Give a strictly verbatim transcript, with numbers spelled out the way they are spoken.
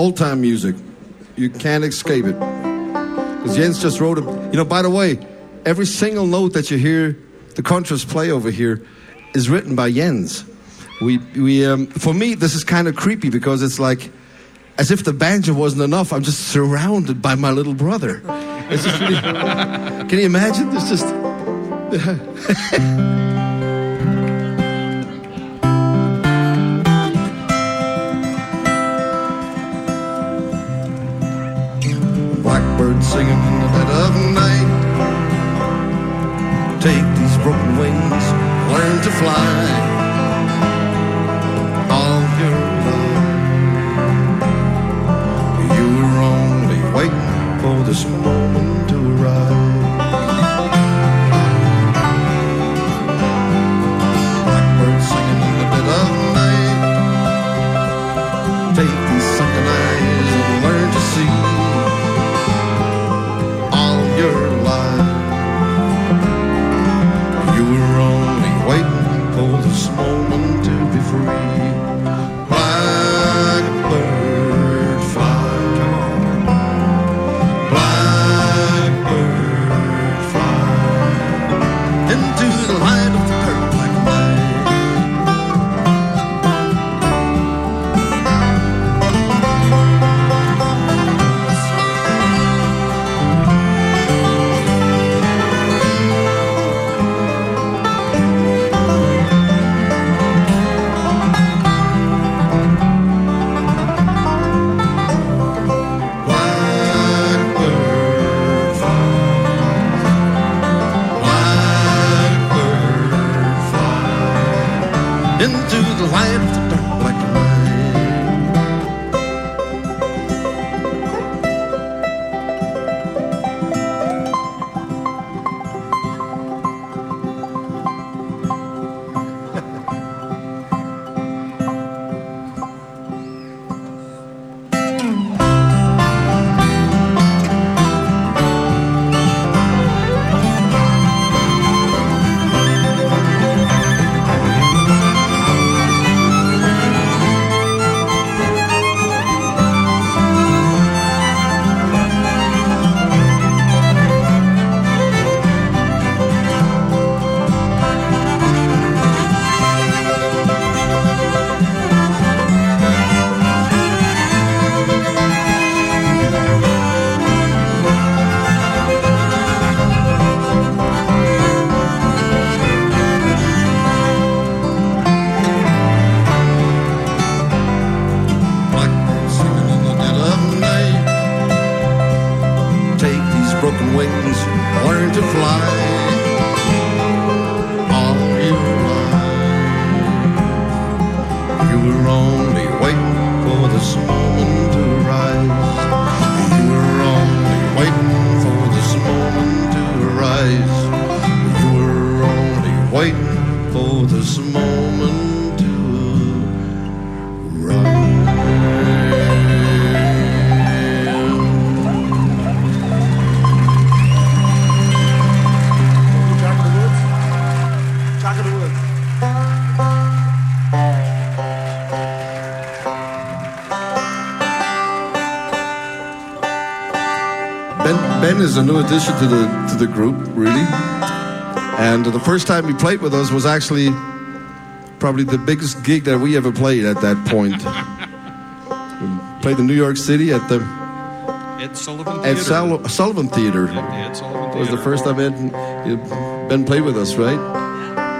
old-time music. You can't escape it. Because Jens just wrote it. You know, by the way, every single note that you hear the contras play over here is written by Jens. We, we, um, for me, this is kind of creepy because it's like, as if the banjo wasn't enough, I'm just surrounded by my little brother. It's just really, can you imagine? It's just... Blackbird singing in the dead of night. Take these broken wings, learn to fly. All your life, you were only waiting for this moment to arrive. Blackbird singing in the dead of night. Take these sunken eyes and learn to see. Your life, you were only waiting for this moment to be free. Blackbird fly, come on. Blackbird fly into the light of the dark black into the light of the dark black broken wings, learn to fly. All your life, you were only waiting for this moment to rise. You were only waiting for this moment to rise. You were only waiting for this moment to rise. Ben, Ben is a new addition to the to the group, really. And the first time he played with us was actually probably the biggest gig that we ever played at that point. We played in New York City at the Ed Sullivan Theater. Ed Sul- Sullivan Theater. Ed, Ed Sullivan Theater. It was the first time Ed, Ben played with us, right?